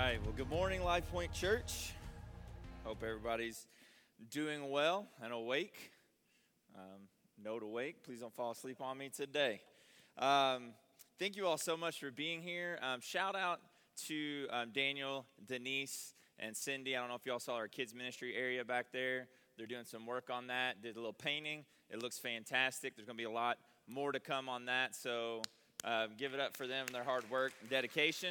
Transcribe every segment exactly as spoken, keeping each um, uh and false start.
right. Well, good morning, Life Point Church. Hope everybody's doing well and awake. Um, note awake. Please don't fall asleep on me today. Um, thank you all so much for being here. Um, shout out to um, Daniel, Denise, and Cindy. I don't know if y'all saw our kids ministry area back there. They're doing some work on that. Did a little painting. It looks fantastic. There's going to be a lot more to come on that. So uh, give it up for them and their hard work and dedication.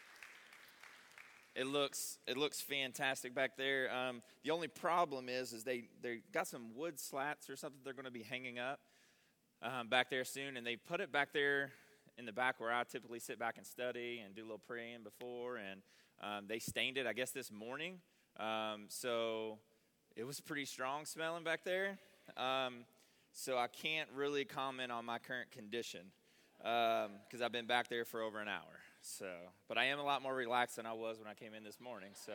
It looks it looks fantastic back there. Um, the only problem is is they they got some wood slats or something they're going to be hanging up um, back there soon, and they put it back there in the back where I typically sit back and study and do a little praying before, and um, they stained it, I guess, this morning. Um, so it was pretty strong smelling back there. Um, so I can't really comment on my current condition because um, I've been back there for over an hour. So, but I am a lot more relaxed than I was when I came in this morning. So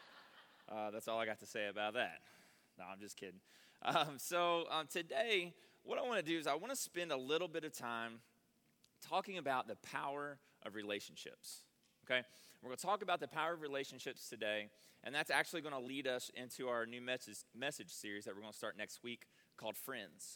uh, that's all I got to say about that. No, I'm just kidding. Um, so um, today, what I want to do is I want to spend a little bit of time talking about the power of relationships. Okay, we're going to talk about the power of relationships today, and that's actually going to lead us into our new message message series that we're going to start next week called Friends.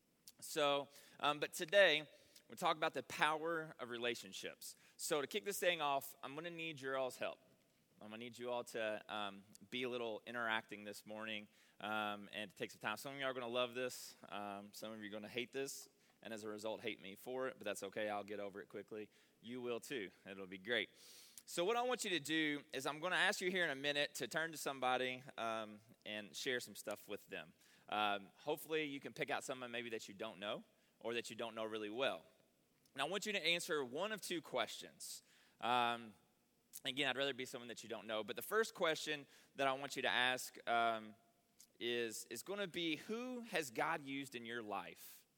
So, um, but today we'll talk about the power of relationships. So to kick this thing off, I'm going to need your all's help. I'm going to need you all to um, be a little interacting this morning um, and to take some time. Some of you are going to love this. Um, some of you are going to hate this, and as a result, hate me for it. But that's okay. I'll get over it quickly. You will too. It'll be great. So what I want you to do is I'm going to ask you here in a minute to turn to somebody um, and share some stuff with them. Um, hopefully you can pick out someone maybe that you don't know or that you don't know really well. And I want you to answer one of two questions. Um, again, I'd rather be someone that you don't know. But the first question that I want you to ask um, is, is going to be, who has God used in your life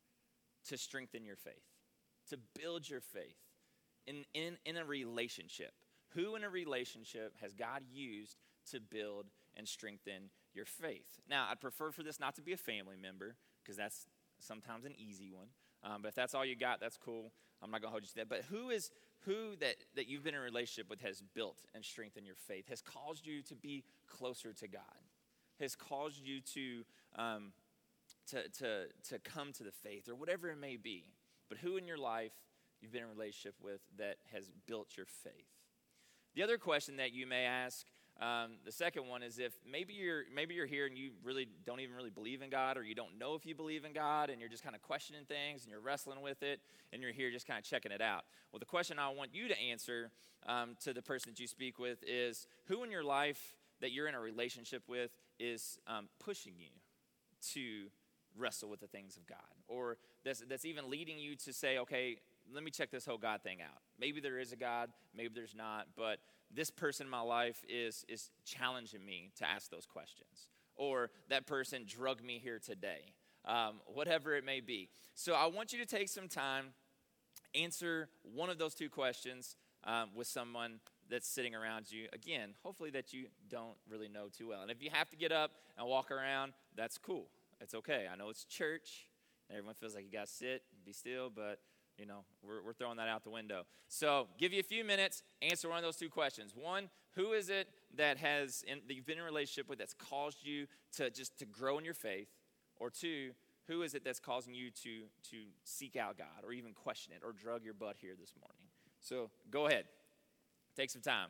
to strengthen your faith, to build your faith in, in, in a relationship? Who in a relationship has God used to build and strengthen your faith? Now, I'd prefer for this not to be a family member because that's sometimes an easy one. Um, but if that's all you got, that's cool. I'm not going to hold you to that. But who is who that, that you've been in a relationship with has built and strengthened your faith, has caused you to be closer to God, has caused you to um, to to to come to the faith or whatever it may be. But who in your life you've been in a relationship with that has built your faith? The other question that you may ask, um, the second one is if maybe you're maybe you're here and you really don't even really believe in God, or you don't know if you believe in God, and you're just kind of questioning things and you're wrestling with it, and you're here just kind of checking it out. Well, the question I want you to answer um, to the person that you speak with is, who in your life that you're in a relationship with is um, pushing you to wrestle with the things of God, or that's, that's even leading you to say, okay, let me check this whole God thing out. Maybe there is a God, maybe there's not, but this person in my life is is challenging me to ask those questions. Or that person drugged me here today. Um, whatever it may be. So I want you to take some time, answer one of those two questions um, with someone that's sitting around you. Again, hopefully that you don't really know too well. And if you have to get up and walk around, that's cool. It's okay. I know it's church, and everyone feels like you got to sit, be still, but you know, we're, we're throwing that out the window. So give you a few minutes, answer one of those two questions. One, who is it that has in, that you've been in a relationship with that's caused you to just to grow in your faith? Or two, who is it that's causing you to, to seek out God or even question it or drug your butt here this morning? So go ahead. Take some time.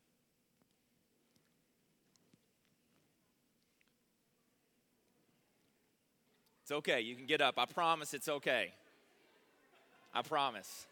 It's okay. You can get up. I promise it's okay. I promise.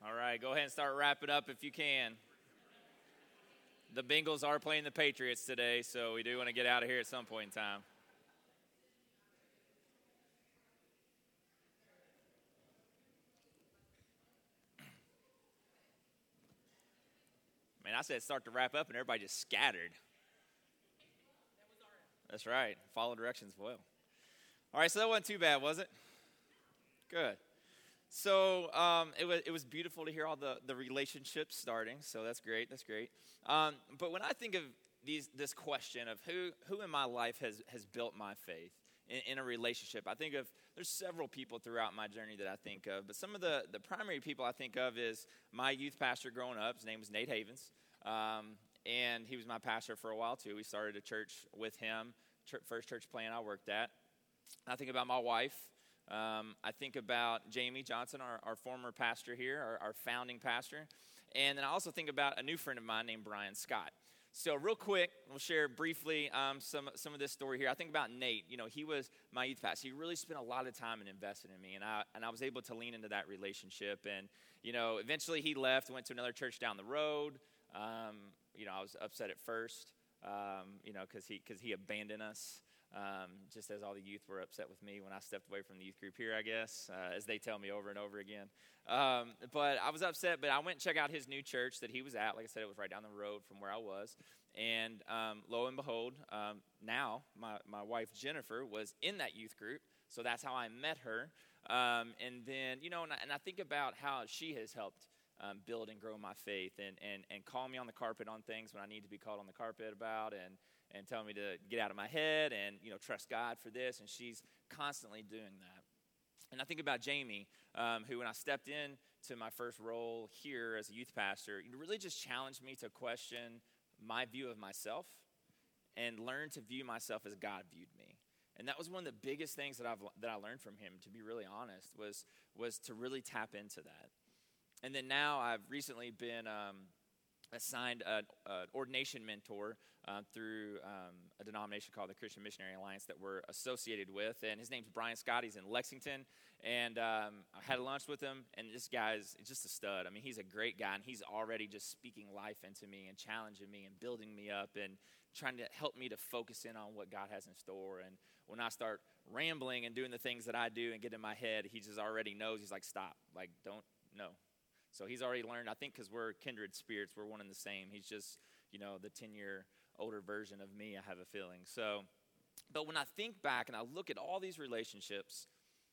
All right, go ahead and start wrapping up if you can. The Bengals are playing the Patriots today, so we do want to get out of here at some point in time. Man, I said start to wrap up, and everybody just scattered. That's right. Follow directions well. All right, so that wasn't too bad, was it? Good. So um, it was it was beautiful to hear all the, the relationships starting. So that's great. That's great. Um, but when I think of these this question of who who in my life has has built my faith in, in a relationship, I think of there's several people throughout my journey that I think of. But some of the the primary people I think of is my youth pastor growing up. His name was Nate Havens, um, and he was my pastor for a while too. We started a church with him, church, first church plant I worked at. I think about my wife. Um, I think about Jamie Johnson, our, our former pastor here, our, our founding pastor. And then I also think about a new friend of mine named Brian Scott. So real quick, we'll share briefly um, some some of this story here. I think about Nate. You know, he was my youth pastor. He really spent a lot of time and invested in me, and I and I was able to lean into that relationship. And, you know, eventually he left, went to another church down the road. Um, you know, I was upset at first, um, you know, because he, because he abandoned us. Um, just as all the youth were upset with me when I stepped away from the youth group here, I guess, uh, as they tell me over and over again. Um, but I was upset, but I went and checked out his new church that he was at. Like I said, it was right down the road from where I was. And um, lo and behold, um, now my, my wife Jennifer was in that youth group, so that's how I met her. Um, and then, you know, and I, and I think about how she has helped um, build and grow my faith and, and, and call me on the carpet on things when I need to be called on the carpet about, and and tell me to get out of my head and, you know, trust God for this. And she's constantly doing that. And I think about Jamie, um, who when I stepped in to my first role here as a youth pastor, it really just challenged me to question my view of myself and learn to view myself as God viewed me. And that was one of the biggest things that I've that I learned from him, to be really honest, was was to really tap into that. And then now I've recently been um, assigned an ordination mentor uh, through um, a denomination called the Christian Missionary Alliance that we're associated with. And his name's Brian Scott. He's in Lexington. And um, I had lunch with him, and this guy's just a stud. I mean, he's a great guy, and he's already just speaking life into me and challenging me and building me up and trying to help me to focus in on what God has in store. And when I start rambling and doing the things that I do and get in my head, he just already knows. He's like, stop. Like, don't, no. So he's already learned, I think because we're kindred spirits, we're one and the same. He's just, you know, the ten-year older version of me, I have a feeling. So, but when I think back and I look at all these relationships,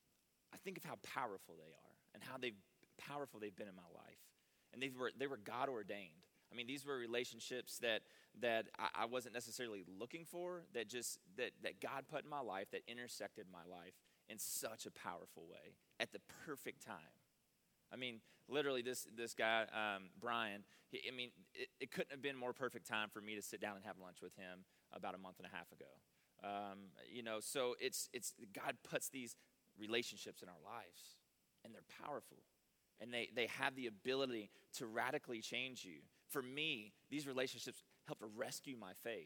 I think of how powerful they are and how they've powerful they've been in my life. And they were they were God ordained. I mean, these were relationships that that I, I wasn't necessarily looking for, that just that that God put in my life, that intersected my life in such a powerful way at the perfect time. I mean, literally, this this guy, um, Brian, he, I mean, it, it couldn't have been more perfect time for me to sit down and have lunch with him about a month and a half ago. Um, you know, so it's it's God puts these relationships in our lives, and they're powerful, and they, they have the ability to radically change you. For me, these relationships help to rescue my faith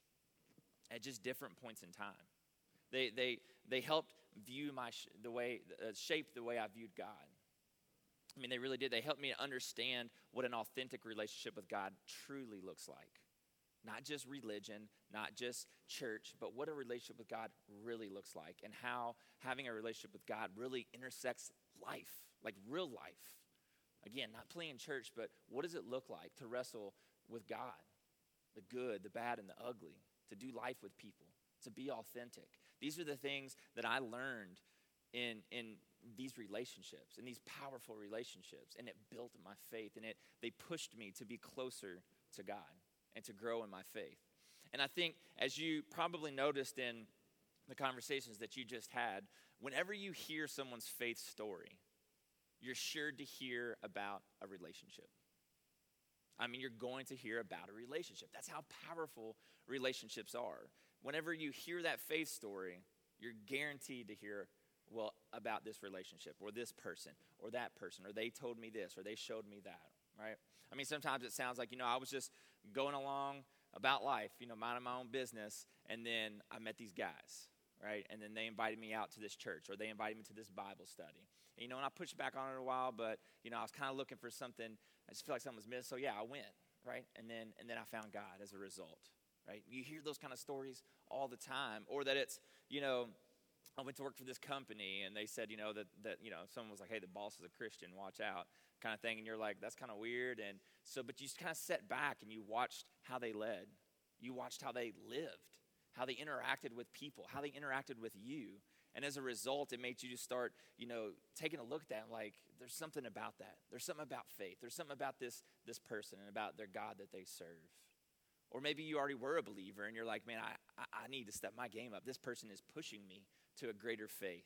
at just different points in time. They they they helped view my sh- the way uh, shape the way I viewed God. I mean, they really did. They helped me to understand what an authentic relationship with God truly looks like. Not just religion, not just church, but what a relationship with God really looks like, and how having a relationship with God really intersects life, like real life. Again, not playing church, but what does it look like to wrestle with God? The good, the bad, and the ugly. To do life with people. To be authentic. These are the things that I learned in in these relationships, in these powerful relationships, and it built my faith, and it they pushed me to be closer to God and to grow in my faith. And I think, as you probably noticed in the conversations that you just had, whenever you hear someone's faith story, you're sure to hear about a relationship. I mean, you're going to hear about a relationship. That's how powerful relationships are. Whenever you hear that faith story, you're guaranteed to hear, well, about this relationship, or this person, or that person, or they told me this, or they showed me that, right? I mean, sometimes it sounds like, you know, I was just going along about life, you know, minding my own business, and then I met these guys, right? And then they invited me out to this church, or they invited me to this Bible study. you know, and I pushed back on it a while, but, you know, I was kind of looking for something. I just feel like something was missed. So, yeah, I went, right? And then and then I found God as a result, right? You hear those kind of stories all the time. Or that it's, you know, I went to work for this company, and they said, you know, that, that you know, someone was like, hey, the boss is a Christian, watch out, kind of thing. And you're like, that's kind of weird. And so, but you just kind of sat back, and you watched how they led. You watched how they lived, how they interacted with people, how they interacted with you. And as a result, it made you just start, you know, taking a look at that and like, there's something about that. There's something about faith. There's something about this, this person and about their God that they serve. Or maybe you already were a believer and you're like, man, I, I, I need to step my game up. This person is pushing me to a greater faith.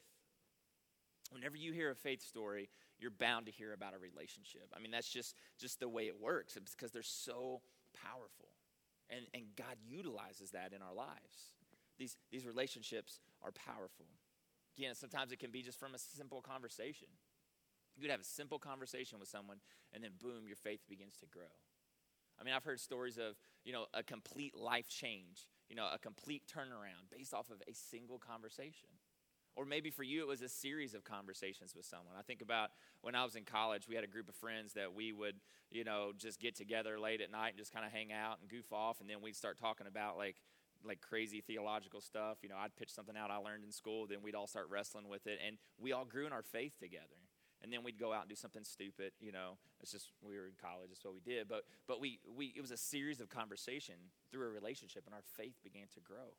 Whenever you hear a faith story, you're bound to hear about a relationship. I mean, that's just, just the way it works. It's because they're so powerful. And, and God utilizes that in our lives. These, these relationships are powerful. Again, sometimes it can be just from a simple conversation. You could have a simple conversation with someone, and then boom, your faith begins to grow. I mean, I've heard stories of, you know, a complete life change, you know, a complete turnaround based off of a single conversation. Or maybe for you, it was a series of conversations with someone. I think about when I was in college, we had a group of friends that we would, you know, just get together late at night and just kind of hang out and goof off, and then we'd start talking about, like, like crazy theological stuff. You know, I'd pitch something out I learned in school, then we'd all start wrestling with it, and we all grew in our faith together. And then we'd go out and do something stupid, you know. It's just, we were in college, that's what we did. But but we, we it was a series of conversation through a relationship, and our faith began to grow.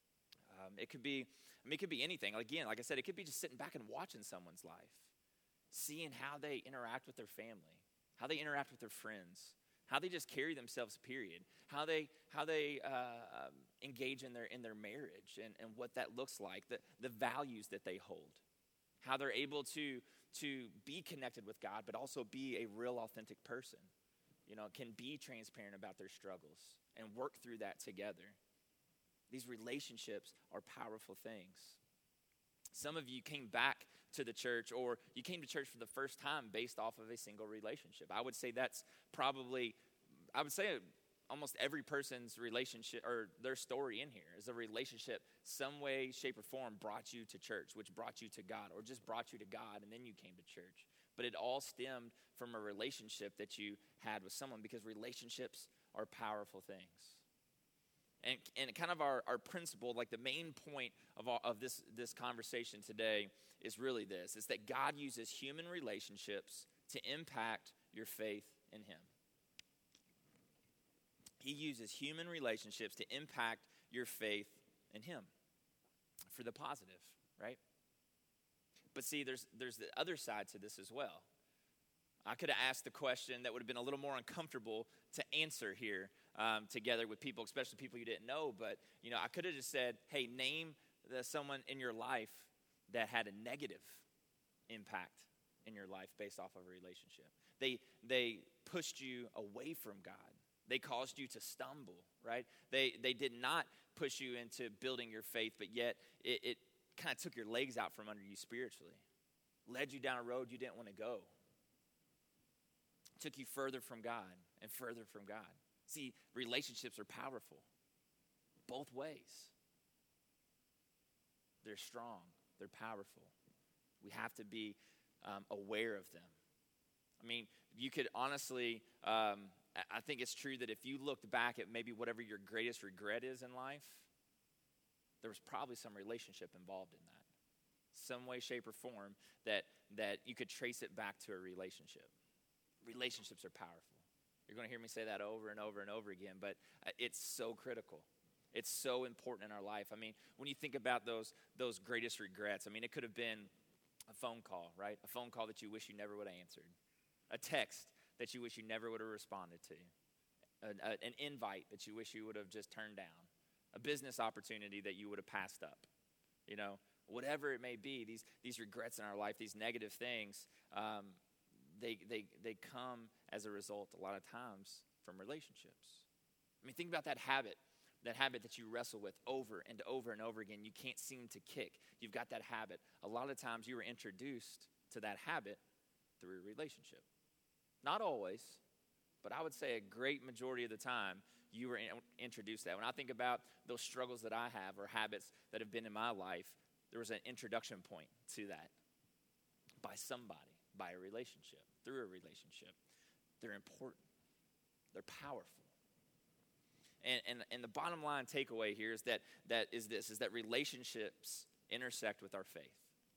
Um, it could be, I mean, it could be anything. Again, like I said, it could be just sitting back and watching someone's life, seeing how they interact with their family, how they interact with their friends, how they just carry themselves, period, how they how they uh, um, engage in their in their marriage, and, and what that looks like, the, the values that they hold, how they're able to to be connected with God, but also be a real, authentic person, you know, can be transparent about their struggles and work through that together. These relationships are powerful things. Some of you came back to the church, or you came to church for the first time based off of a single relationship. I would say that's probably, I would say almost every person's relationship or their story in here is a relationship, some way, shape, or form brought you to church, which brought you to God, or just brought you to God and then you came to church. But it all stemmed from a relationship that you had with someone, because relationships are powerful things. And, and kind of our, our principle, like the main point of, all, of this, this conversation today is really this. It's that God uses human relationships to impact your faith in him. He uses human relationships to impact your faith in him for the positive, right? But see, there's there's the other side to this as well. I could have asked the question that would have been a little more uncomfortable to answer here um, together with people, especially people you didn't know. But, you know, I could have just said, hey, name the, someone in your life that had a negative impact in your life based off of a relationship. They they pushed you away from God. They caused you to stumble, right? They they did not push you into building your faith, but yet it, it kind of took your legs out from under you spiritually, led you down a road you didn't want to go, took you further from God and further from God. See, relationships are powerful both ways. They're strong. They're powerful. We have to be um, aware of them. I mean, you could honestly, um, I think it's true that if you looked back at maybe whatever your greatest regret is in life, there was probably some relationship involved in that. Some way, shape, or form that, that you could trace it back to a relationship. Relationships are powerful. You're going to hear me say that over and over and over again, but it's so critical. It's so important in our life. I mean, when you think about those those greatest regrets, I mean, it could have been a phone call, right? A phone call that you wish you never would have answered. A text that you wish you never would have responded to. An, a, an invite that you wish you would have just turned down. A business opportunity that you would have passed up. You know, whatever it may be, these these regrets in our life, these negative things, um, they they they come as a result a lot of times from relationships. I mean, think about that habit. That habit that you wrestle with over and over and over again. You can't seem to kick. You've got that habit. A lot of times you were introduced to that habit through a relationship. Not always, but I would say a great majority of the time you were in, introduced to that. When I think about those struggles that I have or habits that have been in my life, there was an introduction point to that. by somebody, by a relationship, through a relationship. They're important. They're powerful. And, and, and the bottom line takeaway here is that, that is this, is that relationships intersect with our faith.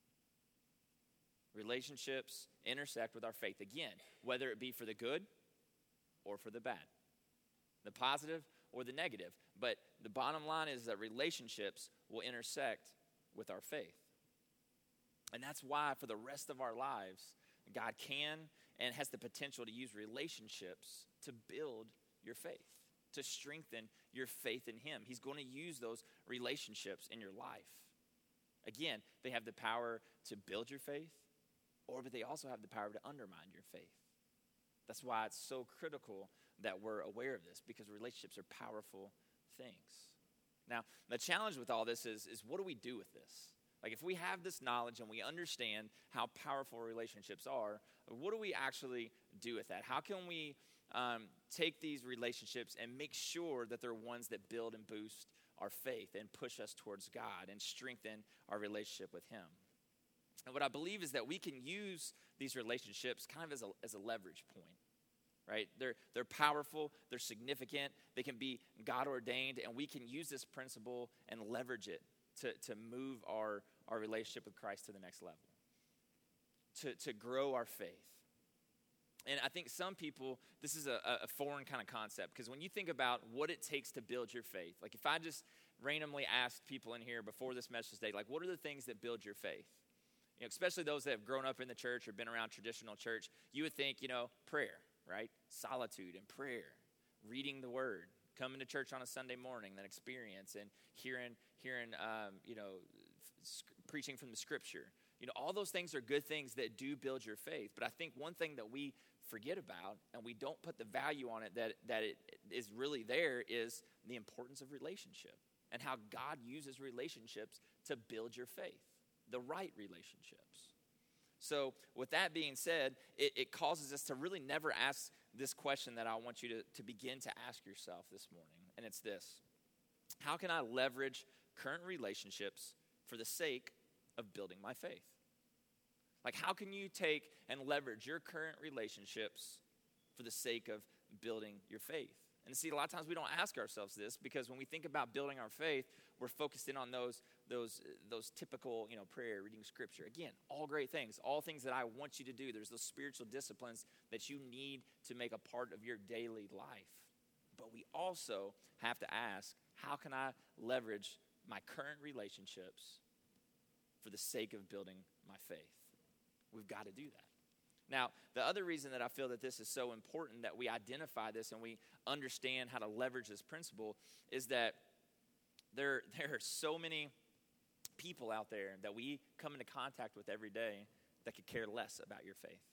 Relationships intersect with our faith. Again, whether it be for the good or for the bad, the positive or the negative. But the bottom line is that relationships will intersect with our faith. And that's why for the rest of our lives, God can and has the potential to use relationships to build your faith, to strengthen your faith in him. He's going to use those relationships in your life. Again, they have the power to build your faith, or but they also have the power to undermine your faith. That's why it's so critical that we're aware of this, because relationships are powerful things. Now, the challenge with all this is, is what do we do with this? Like, if we have this knowledge and we understand how powerful relationships are, what do we actually do with that? How can we um, take these relationships and make sure that they're ones that build and boost our faith and push us towards God and strengthen our relationship with him? And what I believe is that we can use these relationships kind of as a, as a leverage point, right? They're, they're powerful, they're significant, they can be God-ordained, and we can use this principle and leverage it to, to move our, our relationship with Christ to the next level, to, to grow our faith. And I think some people, this is a, a foreign kind of concept, because when you think about what it takes to build your faith, like if I just randomly asked people in here before this message today, like what are the things that build your faith? You know, especially those that have grown up in the church or been around traditional church, you would think, you know, prayer, right? Solitude and prayer, reading the word, coming to church on a Sunday morning, that experience, and hearing, hearing, um, you know, f- preaching from the scripture. You know, all those things are good things that do build your faith. But I think one thing that we forget about, and we don't put the value on it that, that it is really there, is the importance of relationship and how God uses relationships to build your faith, the right relationships. So with that being said, it, it causes us to really never ask this question that I want you to, to begin to ask yourself this morning. And it's this: how can I leverage current relationships for the sake of building my faith? Like, how can you take and leverage your current relationships for the sake of building your faith? And see, a lot of times we don't ask ourselves this, because when we think about building our faith, we're focused in on those those those typical, you know, prayer, reading scripture. Again, all great things, all things that I want you to do. There's those spiritual disciplines that you need to make a part of your daily life. But we also have to ask, how can I leverage my current relationships for the sake of building my faith? We've got to do that. Now, the other reason that I feel that this is so important, that we identify this and we understand how to leverage this principle, is that there, there are so many people out there that we come into contact with every day that could care less about your faith.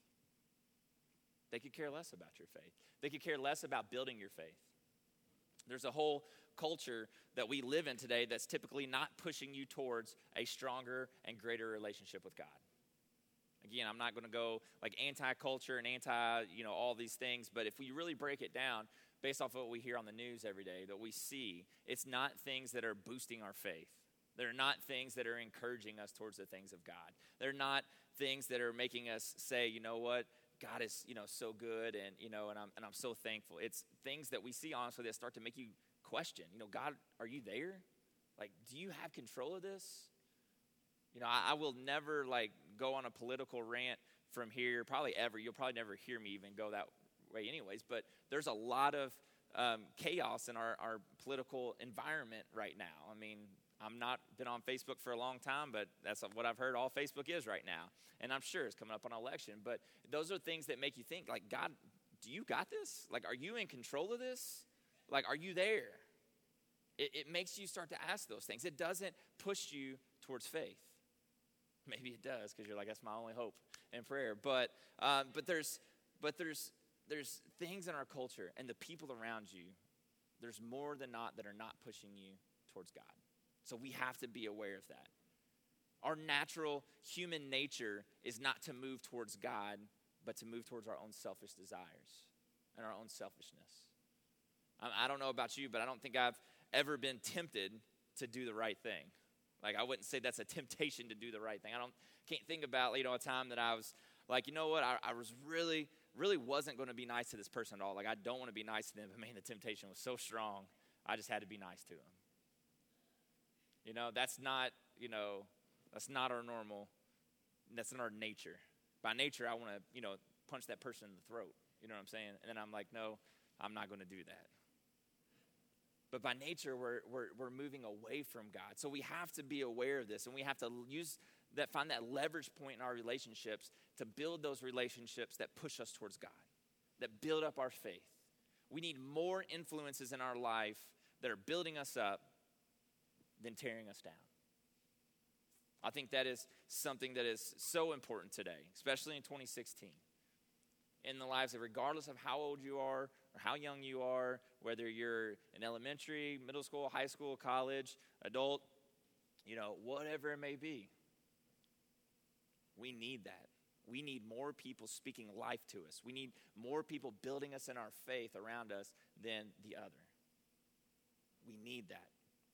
They could care less about your faith. They could care less about building your faith. There's a whole culture that we live in today that's typically not pushing you towards a stronger and greater relationship with God. Again, I'm not going to go like anti-culture and anti, you know, all these things, but if we really break it down based off of what we hear on the news every day, that we see, it's not things that are boosting our faith. They're not things that are encouraging us towards the things of God. They're not things that are making us say, you know what, God is, you know, so good, and, you know, and I'm and I'm so thankful. It's things that we see, honestly, that start to make you question, you know, God, are you there? Like, do you have control of this? You know, I, I will never, like, go on a political rant from here, probably ever. You'll probably never hear me even go that way anyways, but there's a lot of um, chaos in our, our political environment right now. I mean, I'm not been on Facebook for a long time, but that's what I've heard all Facebook is right now. And I'm sure it's coming up on election. But those are things that make you think, like, God, do you got this? Like, are you in control of this? Like, are you there? It, it makes you start to ask those things. It doesn't push you towards faith. Maybe it does, because you're like, that's my only hope and prayer. But um, but there's but there's there's things in our culture and the people around you, there's more than not that are not pushing you towards God. So we have to be aware of that. Our natural human nature is not to move towards God, but to move towards our own selfish desires and our own selfishness. I, I don't know about you, but I don't think I've ever been tempted to do the right thing. Like, I wouldn't say that's a temptation to do the right thing. I don't can't think about, you know, a time that I was like, you know what, I, I was really, really wasn't going to be nice to this person at all. Like, I don't want to be nice to them, but man, the temptation was so strong, I just had to be nice to them. You know, that's not, you know, that's not our normal, that's not our nature. By nature, I want to, you know, punch that person in the throat. You know what I'm saying? And then I'm like, no, I'm not going to do that. But by nature, we're, we're we're moving away from God. So we have to be aware of this, and we have to use that, find that leverage point in our relationships to build those relationships that push us towards God, that build up our faith. We need more influences in our life that are building us up than tearing us down. I think that is something that is so important today, especially in twenty sixteen. In the lives of, regardless of how old you are or how young you are, whether you're in elementary, middle school, high school, college, adult, you know, whatever it may be. We need that. We need more people speaking life to us. We need more people building us in our faith around us than the other. We need that.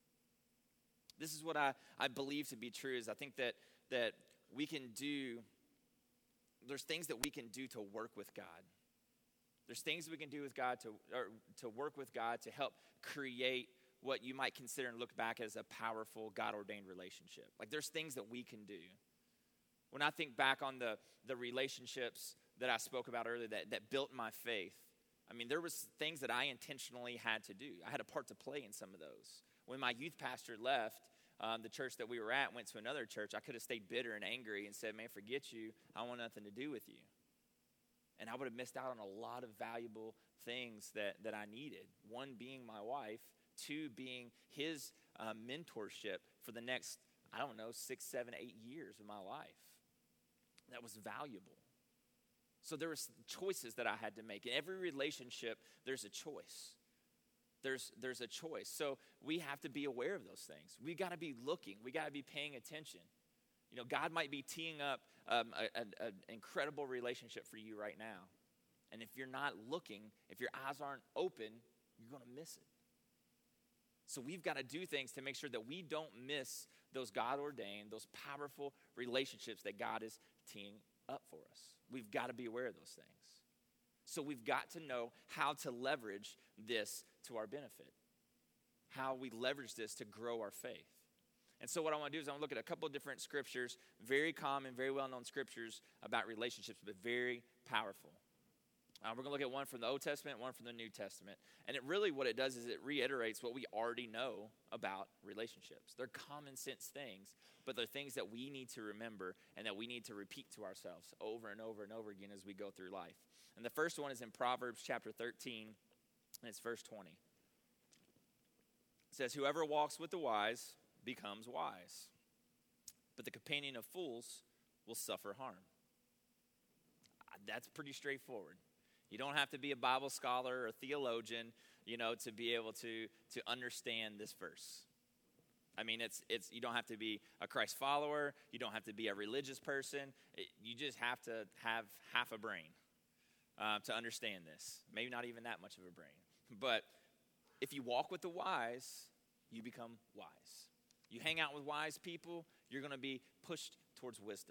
This is what I, I believe to be true, is I think that that we can do, there's things that we can do to work with God. There's things we can do with God to or to work with God to help create what you might consider and look back as a powerful God-ordained relationship. Like, there's things that we can do. When I think back on the, the relationships that I spoke about earlier that, that built my faith, I mean, there was things that I intentionally had to do. I had a part to play in some of those. When my youth pastor left, um, the church that we were at, went to another church, I could have stayed bitter and angry and said, man, forget you. I want nothing to do with you. And I would have missed out on a lot of valuable things that, that I needed. One being my wife. Two being his uh, mentorship for the next, I don't know, six, seven, eight years of my life. That was valuable. So there was choices that I had to make. In every relationship, there's a choice. There's there's a choice. So we have to be aware of those things. We got to be looking. We got to be paying attention. You know, God might be teeing up um, an incredible relationship for you right now. And if you're not looking, if your eyes aren't open, you're going to miss it. So we've got to do things to make sure that we don't miss those God-ordained, those powerful relationships that God is teeing up for us. We've got to be aware of those things. So we've got to know how to leverage this to our benefit, how we leverage this to grow our faith. And so what I want to do is I want to look at a couple of different scriptures, very common, very well-known scriptures about relationships, but very powerful. Uh, we're going to look at one from the Old Testament, one from the New Testament. And it really, what it does is it reiterates what we already know about relationships. They're common sense things, but they're things that we need to remember and that we need to repeat to ourselves over and over and over again as we go through life. And the first one is in Proverbs chapter thirteen, and it's verse twenty. It says, whoever walks with the wise becomes wise, but the companion of fools will suffer harm. That's pretty straightforward. You don't have to be a Bible scholar or a theologian, you know, to be able to, to understand this verse. I mean, it's it's you don't have to be a Christ follower. You don't have to be a religious person. It, you just have to have half a brain uh, to understand this. Maybe not even that much of a brain. But if you walk with the wise, you become wise. You hang out with wise people, you're going to be pushed towards wisdom.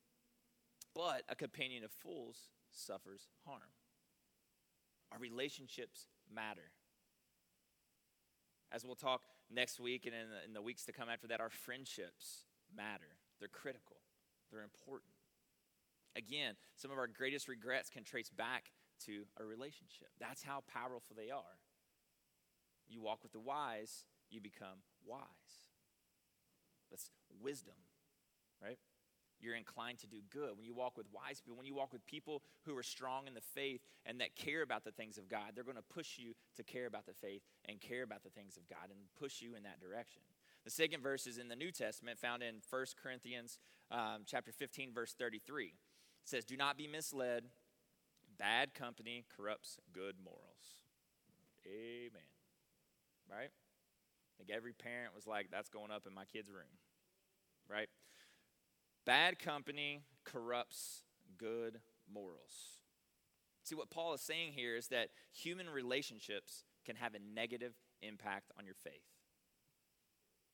But a companion of fools suffers harm. Our relationships matter. As we'll talk next week and in the, in the weeks to come after that, our friendships matter. They're critical. They're important. Again, some of our greatest regrets can trace back to a relationship. That's how powerful they are. You walk with the wise, you become wise. That's wisdom, right? You're inclined to do good. When you walk with wise people, when you walk with people who are strong in the faith and that care about the things of God, they're going to push you to care about the faith and care about the things of God and push you in that direction. The second verse is in the New Testament, found in First Corinthians um, chapter fifteen, verse thirty-three. It says, do not be misled. Bad company corrupts good morals. Amen. Right? I think every parent was like, that's going up in my kid's room. Right? Bad company corrupts good morals. See, what Paul is saying here is that human relationships can have a negative impact on your faith.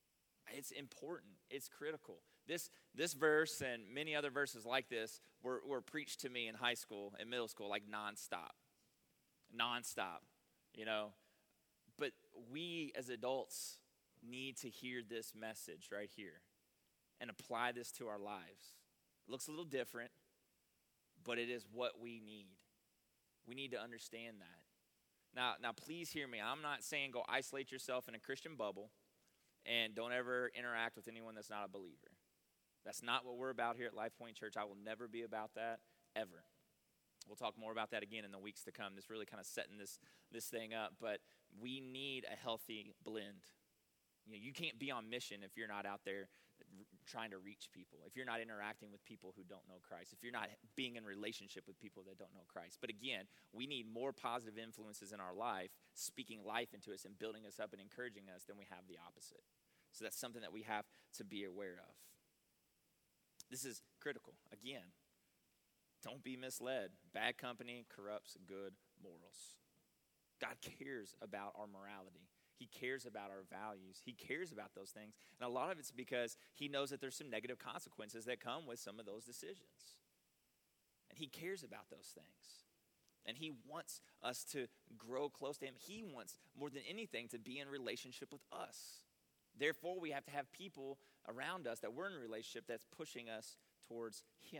It's important. It's critical. This this verse and many other verses like this were, were preached to me in high school and middle school like nonstop. Nonstop, you know. But we as adults need to hear this message right here and apply this to our lives. It looks a little different, but it is what we need. We need to understand that. Now, now, please hear me. I'm not saying go isolate yourself in a Christian bubble and don't ever interact with anyone that's not a believer. That's not what we're about here at Life Point Church. I will never be about that, ever. We'll talk more about that again in the weeks to come. This really kind of setting this, this thing up. But we need a healthy blend. You know, you can't be on mission if you're not out there trying to reach people, if you're not interacting with people who don't know Christ, if you're not being in relationship with people that don't know Christ. But again, we need more positive influences in our life, speaking life into us and building us up and encouraging us than we have the opposite. So that's something that we have to be aware of. This is critical. Again, don't be misled. Bad company corrupts good morals. God cares about our morality. He cares about our values. He cares about those things. And a lot of it's because he knows that there's some negative consequences that come with some of those decisions. And he cares about those things. And he wants us to grow close to him. He wants, more than anything, to be in relationship with us. Therefore, we have to have people around us that we're in a relationship that's pushing us towards him.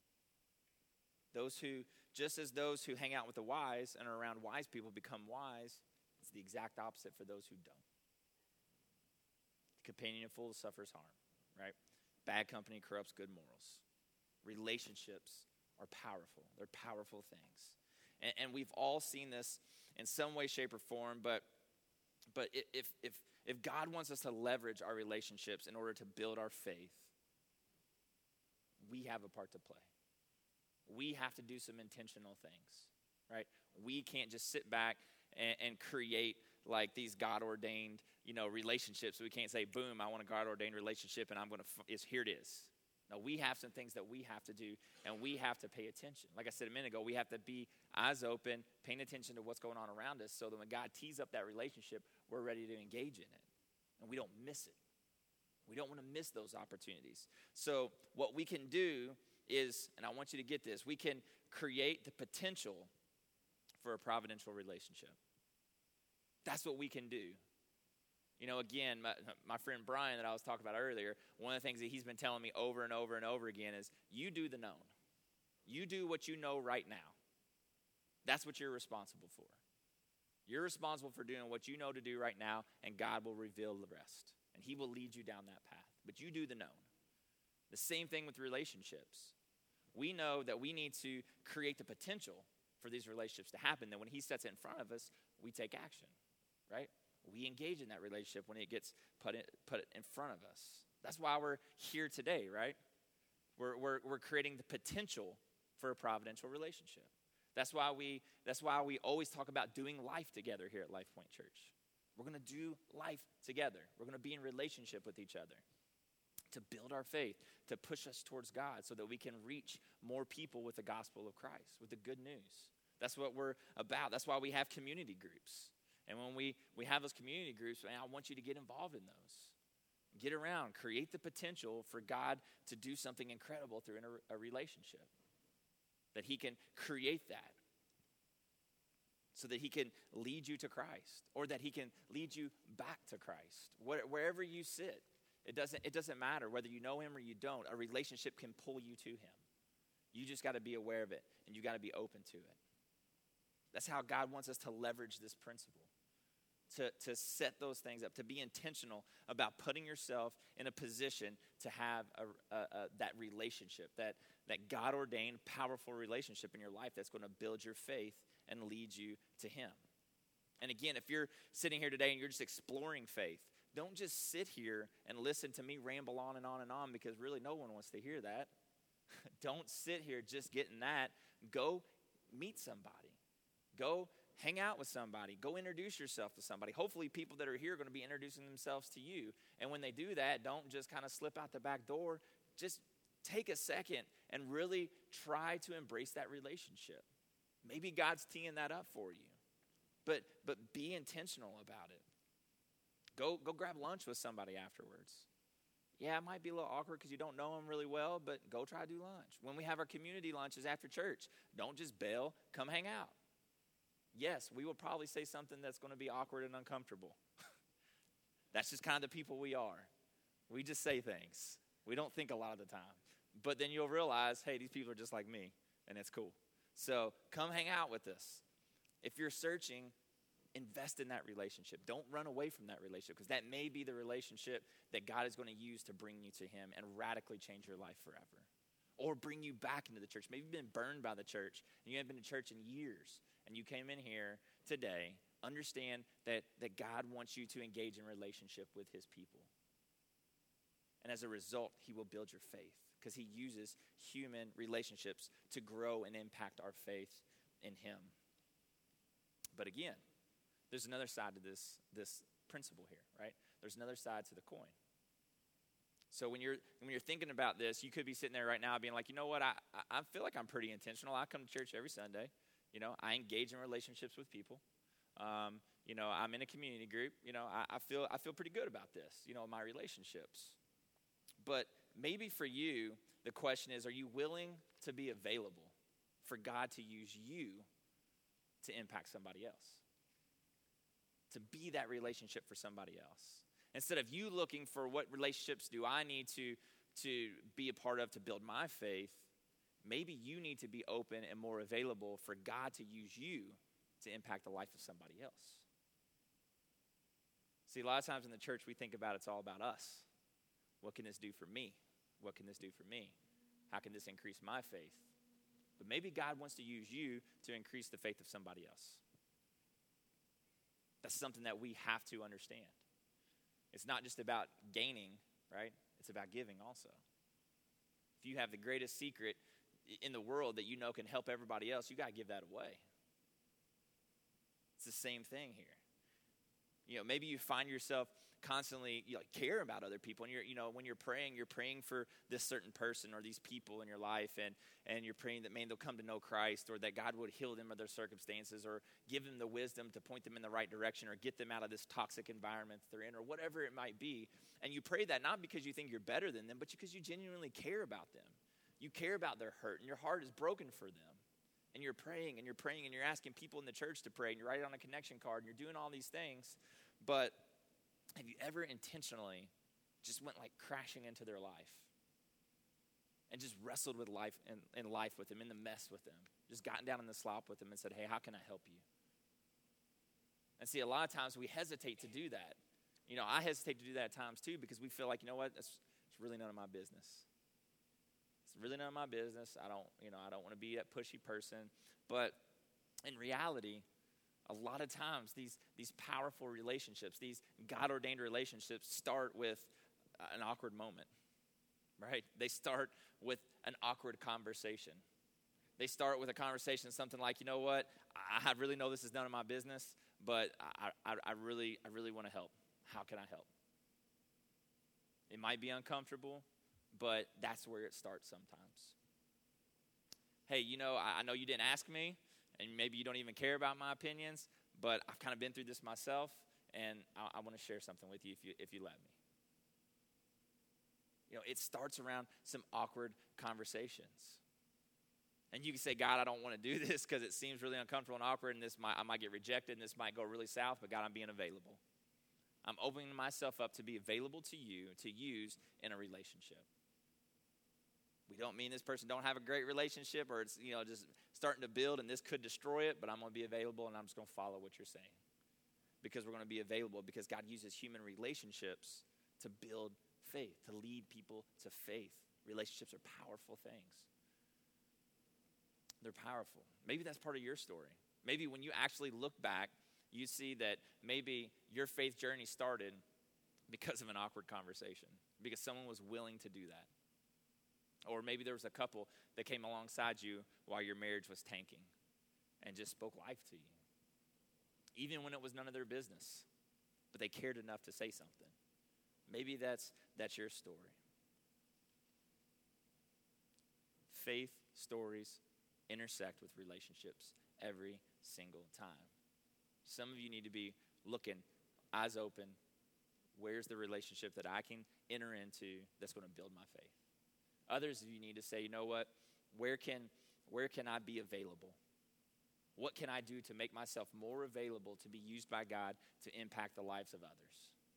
Those who, just as those who hang out with the wise and are around wise people become wise, it's the exact opposite for those who don't. The companion of fools suffers harm, right? Bad company corrupts good morals. Relationships are powerful. They're powerful things. And, and we've all seen this in some way, shape, or form, but but if if if God wants us to leverage our relationships in order to build our faith, we have a part to play. We have to do some intentional things, right? We can't just sit back and, and create like these God-ordained, you know, relationships. We can't say, boom, I want a God-ordained relationship and I'm going to, is here it is. No, we have some things that we have to do and we have to pay attention. Like I said a minute ago, we have to be eyes open, paying attention to what's going on around us so that when God tees up that relationship, we're ready to engage in it and we don't miss it. We don't want to miss those opportunities. So what we can do is, and I want you to get this, we can create the potential for a providential relationship. That's what we can do. You know, again, my, my friend Brian that I was talking about earlier, one of the things that he's been telling me over and over and over again is, you do the known. You do what you know right now. That's what you're responsible for. You're responsible for doing what you know to do right now, and God will reveal the rest. And he will lead you down that path. But you do the known. The same thing with relationships. We know that we need to create the potential for these relationships to happen. That when he sets it in front of us, we take action, right? We engage in that relationship when it gets put in, put in front of us. That's why we're here today, right? We're, we're, we're creating the potential for a providential relationship. That's why we, that's why we always talk about doing life together here at Life Point Church. We're going to do life together. We're going to be in relationship with each other to build our faith, to push us towards God so that we can reach more people with the gospel of Christ, with the good news. That's what we're about. That's why we have community groups. And when we, we have those community groups, man, I want you to get involved in those. Get around, create the potential for God to do something incredible through a, a relationship. That he can create that. So that he can lead you to Christ. Or that he can lead you back to Christ. Where, wherever you sit. It doesn't, it doesn't matter whether you know him or you don't. A relationship can pull you to him. You just got to be aware of it. And you got to be open to it. That's how God wants us to leverage this principle. To, to set those things up, to be intentional about putting yourself in a position to have a, a, a, that relationship, that, that God-ordained, powerful relationship in your life that's going to build your faith and lead you to him. And again, if you're sitting here today and you're just exploring faith, don't just sit here and listen to me ramble on and on and on because really no one wants to hear that. Don't sit here just getting that. Go meet somebody. Go hang out with somebody. Go introduce yourself to somebody. Hopefully people that are here are going to be introducing themselves to you. And when they do that, don't just kind of slip out the back door. Just take a second and really try to embrace that relationship. Maybe God's teeing that up for you. But but be intentional about it. Go, go grab lunch with somebody afterwards. Yeah, it might be a little awkward because you don't know them really well, but go try to do lunch. When we have our community lunches after church, don't just bail, come hang out. Yes, we will probably say something that's going to be awkward and uncomfortable. That's just kind of the people we are. We just say things. We don't think a lot of the time. But then you'll realize, hey, these people are just like me, and it's cool. So come hang out with us. If you're searching, invest in that relationship. Don't run away from that relationship, because that may be the relationship that God is going to use to bring you to him and radically change your life forever. Or bring you back into the church. Maybe you've been burned by the church, and you haven't been to church in years, and you came in here today. Understand that, that God wants you to engage in relationship with his people. And as a result, he will build your faith, because he uses human relationships to grow and impact our faith in him. But again, there's another side to this, this principle here, right? There's another side to the coin. So when you're when you're thinking about this, you could be sitting there right now being like, you know what, I, I feel like I'm pretty intentional. I come to church every Sunday. You know, I engage in relationships with people. Um, you know, I'm in a community group. You know, I, I feel I feel pretty good about this, you know, my relationships. But maybe for you, the question is, are you willing to be available for God to use you to impact somebody else? To be that relationship for somebody else. Instead of you looking for what relationships do I need to, to be a part of to build my faith, maybe you need to be open and more available for God to use you to impact the life of somebody else. See, a lot of times in the church, we think about it's all about us. What can this do for me? What can this do for me? How can this increase my faith? But maybe God wants to use you to increase the faith of somebody else. That's something that we have to understand. It's not just about gaining, right? It's about giving also. If you have the greatest secret in the world that you know can help everybody else, you got to give that away. It's the same thing here. You know, maybe you find yourself constantly, you like care about other people, and you're, you know, when you're praying, you're praying for this certain person or these people in your life, and and you're praying that, man, they'll come to know Christ, or that God would heal them of their circumstances, or give them the wisdom to point them in the right direction, or get them out of this toxic environment they're in, or whatever it might be. And you pray that not because you think you're better than them, but because you genuinely care about them. You care about their hurt, and your heart is broken for them. And you're praying, and you're praying, and you're asking people in the church to pray, and you write it on a connection card, and you're doing all these things. But have you ever intentionally just went like crashing into their life and just wrestled with life and, and life with them, in the mess with them, just gotten down in the slop with them and said, hey, how can I help you? And see, a lot of times we hesitate to do that. You know, I hesitate to do that at times too, because we feel like, you know what, it's, it's really none of my business. It's really none of my business. I don't, you know, I don't want to be that pushy person. But in reality, a lot of times these, these powerful relationships, these God-ordained relationships start with an awkward moment, right? They start with an awkward conversation. They start with a conversation, something like, you know what, I really know this is none of my business, but I, I, I really, I really want to help. How can I help? It might be uncomfortable, but that's where it starts sometimes. Hey, you know, I, I know you didn't ask me, and maybe you don't even care about my opinions, but I've kind of been through this myself, and I, I want to share something with you if you if you let me. You know, it starts around some awkward conversations. And you can say, God, I don't want to do this because it seems really uncomfortable and awkward, and this might I might get rejected, and this might go really south, but God, I'm being available. I'm opening myself up to be available to you to use in a relationship. We don't mean this person don't have a great relationship, or it's, you know, just starting to build and this could destroy it, but I'm going to be available and I'm just going to follow what you're saying. Because we're going to be available, because God uses human relationships to build faith, to lead people to faith. Relationships are powerful things. They're powerful. Maybe that's part of your story. Maybe when you actually look back, you see that maybe your faith journey started because of an awkward conversation, because someone was willing to do that. Or maybe there was a couple that came alongside you while your marriage was tanking and just spoke life to you, even when it was none of their business, but they cared enough to say something. Maybe that's that's your story. Faith stories intersect with relationships every single time. Some of you need to be looking, eyes open, where's the relationship that I can enter into that's going to build my faith? Others of you need to say, you know what? Where can, where can I be available? What can I do to make myself more available to be used by God to impact the lives of others?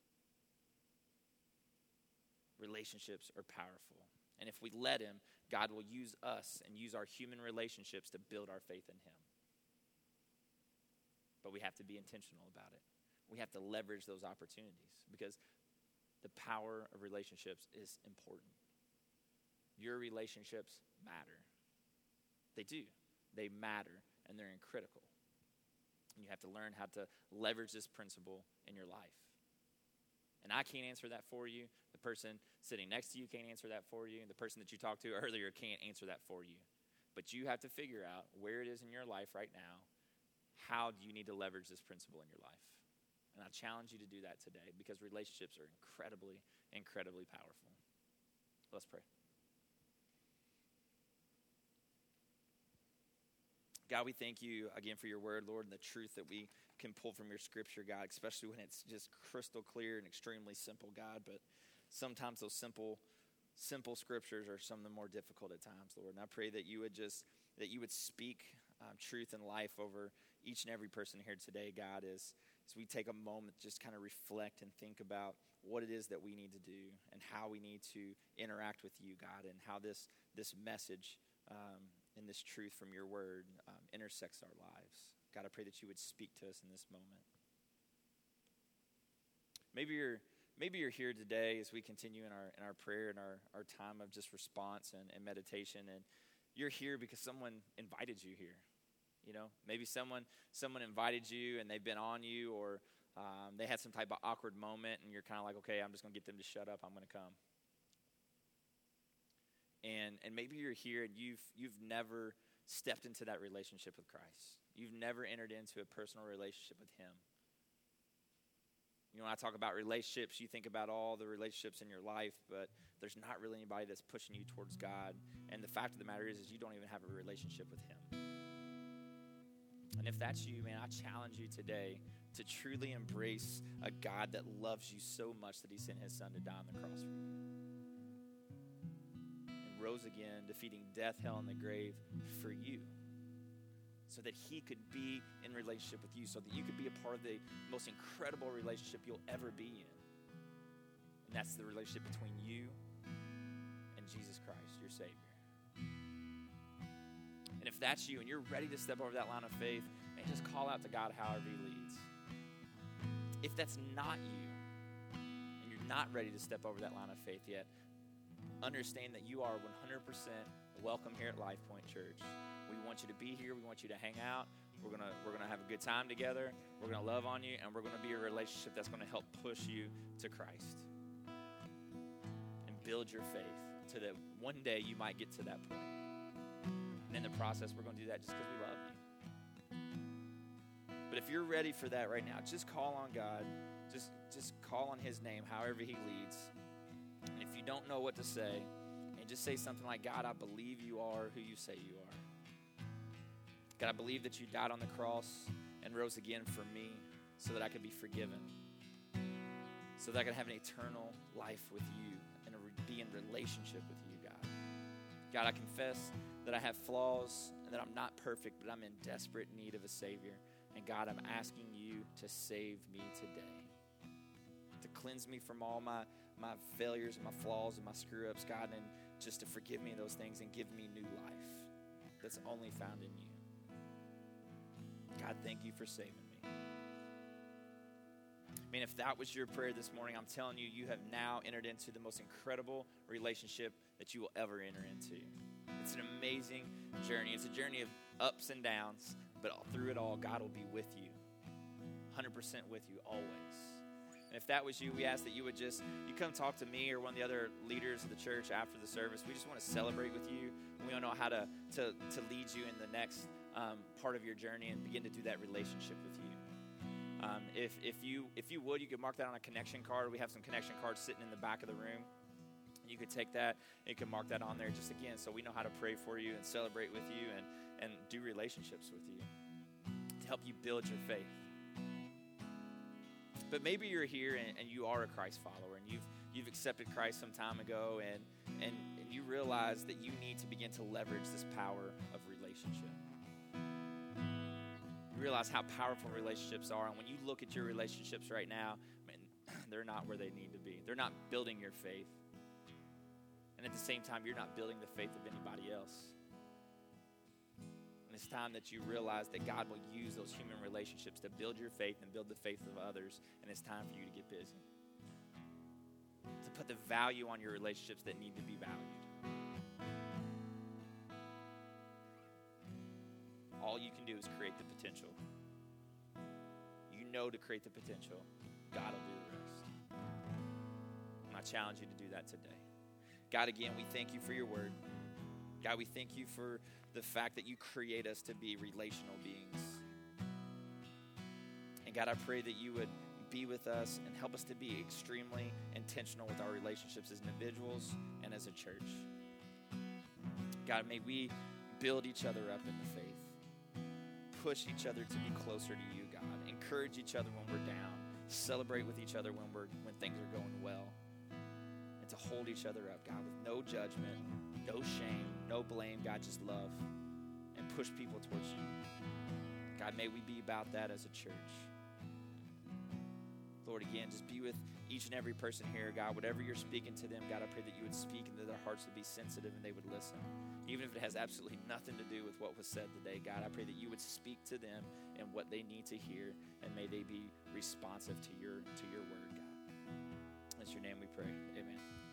Relationships are powerful. And if we let him, God will use us and use our human relationships to build our faith in him. But we have to be intentional about it. We have to leverage those opportunities because the power of relationships is important. Your relationships matter. They do. They matter, and they're critical. And you have to learn how to leverage this principle in your life. And I can't answer that for you. The person sitting next to you can't answer that for you. The person that you talked to earlier can't answer that for you. But you have to figure out where it is in your life right now. How do you need to leverage this principle in your life? And I challenge you to do that today because relationships are incredibly, incredibly powerful. Let's pray. God, we thank you again for your word, Lord, and the truth that we can pull from your scripture, God, especially when it's just crystal clear and extremely simple, God. But sometimes those simple, simple scriptures are some of the more difficult at times, Lord. And I pray that you would just, that you would speak um, truth and life over each and every person here today, God, as, as we take a moment to just kind of reflect and think about what it is that we need to do and how we need to interact with you, God, and how this, this message um, and this truth from your word um, intersects our lives. God, I pray that you would speak to us in this moment. Maybe you're maybe you're here today as we continue in our in our prayer and our, our time of just response and, and meditation, and you're here because someone invited you here. You know, maybe someone someone invited you and they've been on you, or um, they had some type of awkward moment, and you're kind of like, okay, I'm just going to get them to shut up. I'm going to come. And and maybe you're here and you've you've never stepped into that relationship with Christ. You've never entered into a personal relationship with him. You know, when I talk about relationships, you think about all the relationships in your life, but there's not really anybody that's pushing you towards God. And the fact of the matter is, is you don't even have a relationship with him. And if that's you, man, I challenge you today to truly embrace a God that loves you so much that he sent his son to die on the cross for you. And rose again, defeating death, hell, and the grave for you. So that he could be in relationship with you, so that you could be a part of the most incredible relationship you'll ever be in. And that's the relationship between you and Jesus Christ, your Savior. And if that's you and you're ready to step over that line of faith, man, just call out to God however he leads. If that's not you, and you're not ready to step over that line of faith yet, understand that you are one hundred percent welcome here at Life Point Church. We want you to be here. We want you to hang out. We're gonna we're gonna have a good time together. We're gonna love on you, and we're gonna be a relationship that's gonna help push you to Christ and build your faith, so that one day you might get to that point. And in the process, we're gonna do that just because we love you. But if you're ready for that right now, just call on God. Just just call on his name, however he leads. And if you don't know what to say, and just say something like, God, I believe you are who you say you are. God, I believe that you died on the cross and rose again for me so that I could be forgiven, so that I could have an eternal life with you and be in relationship with you, God. God, I confess that I have flaws and that I'm not perfect, but I'm in desperate need of a Savior. And God, I'm asking you to save me today, to cleanse me from all my, my failures and my flaws and my screw-ups, God, and just to forgive me of those things and give me new life that's only found in you. God, thank you for saving me. I mean, if that was your prayer this morning, I'm telling you, you have now entered into the most incredible relationship that you will ever enter into. It's an amazing journey. It's a journey of ups and downs, but through it all, God will be with you, one hundred percent with you always. And if that was you, we ask that you would just, you come talk to me or one of the other leaders of the church after the service. We just want to celebrate with you. We want to know how to, to, to lead you in the next Um, part of your journey and begin to do that relationship with you. Um, if if you if you would, you could mark that on a connection card. We have some connection cards sitting in the back of the room. You could take that and you can mark that on there just again so we know how to pray for you and celebrate with you and, and do relationships with you to help you build your faith. But maybe you're here and, and you are a Christ follower, and you've you've accepted Christ some time ago, and, and and you realize that you need to begin to leverage this power of relationship. You realize how powerful relationships are, and when you look at your relationships right now, man, they're not where they need to be. They're not building your faith. And at the same time, you're not building the faith of anybody else. And it's time that you realize that God will use those human relationships to build your faith and build the faith of others. And it's time for you to get busy. To put the value on your relationships that need to be valued. All you can do is create the potential. You know to create the potential. God will do the rest. And I challenge you to do that today. God, again, we thank you for your word. God, we thank you for the fact that you create us to be relational beings. And God, I pray that you would be with us and help us to be extremely intentional with our relationships as individuals and as a church. God, may we build each other up in the faith. Push each other to be closer to you, God. Encourage each other when we're down. Celebrate with each other when we're when things are going well. And to hold each other up, God, with no judgment, no shame, no blame, God, just love. And push people towards you. God, may we be about that as a church. Lord, again, just be with each and every person here, God. Whatever you're speaking to them, God, I pray that you would speak into their hearts to be sensitive and they would listen. Even if it has absolutely nothing to do with what was said today, God, I pray that you would speak to them and what they need to hear, and may they be responsive to your to your word, God. In your name we pray. Amen.